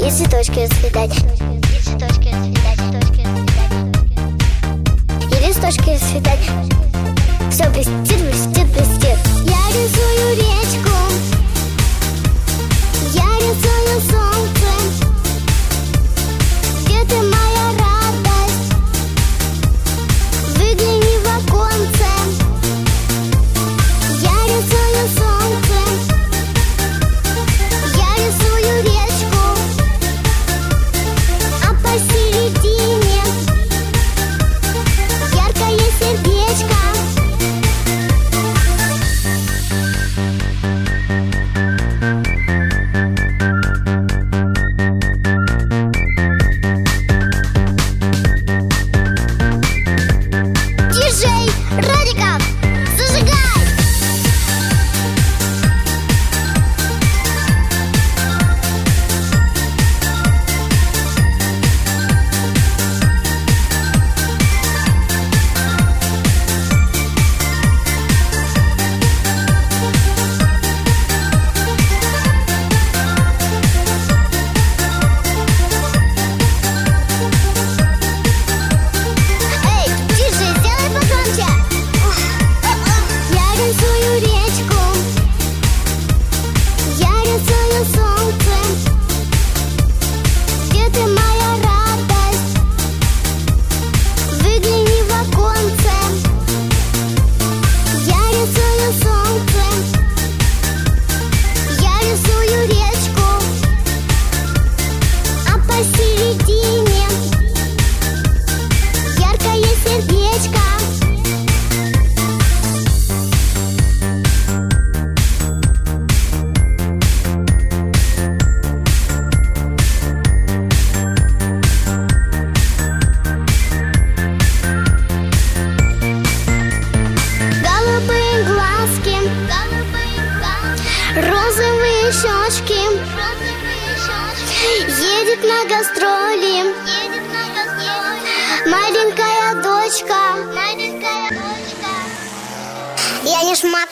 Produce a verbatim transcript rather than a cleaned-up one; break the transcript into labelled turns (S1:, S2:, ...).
S1: и цветочки расцветать, и цветочки расцветать, цветочки расцветать, и листочки расцветать. Все блестит, блестит, блестит. Я рисую речку, я рисую солнце. Где ты, моя радость? Выгляни в оконце. Я рисую солнце, я рисую речку, а посередине яркое сердечко. Диджей Радиков, зажигай! Эй, диджей, сделай погромче. Я рисую речку, я рисую солнце. Где ты, моя радость? Выгляни в оконце. Я рисую солнце, я рисую речку, а посередине яркое сердечко. Голубые глазки, розовые щечки. Едет на гастроли маленькая дочка. Я не шмат.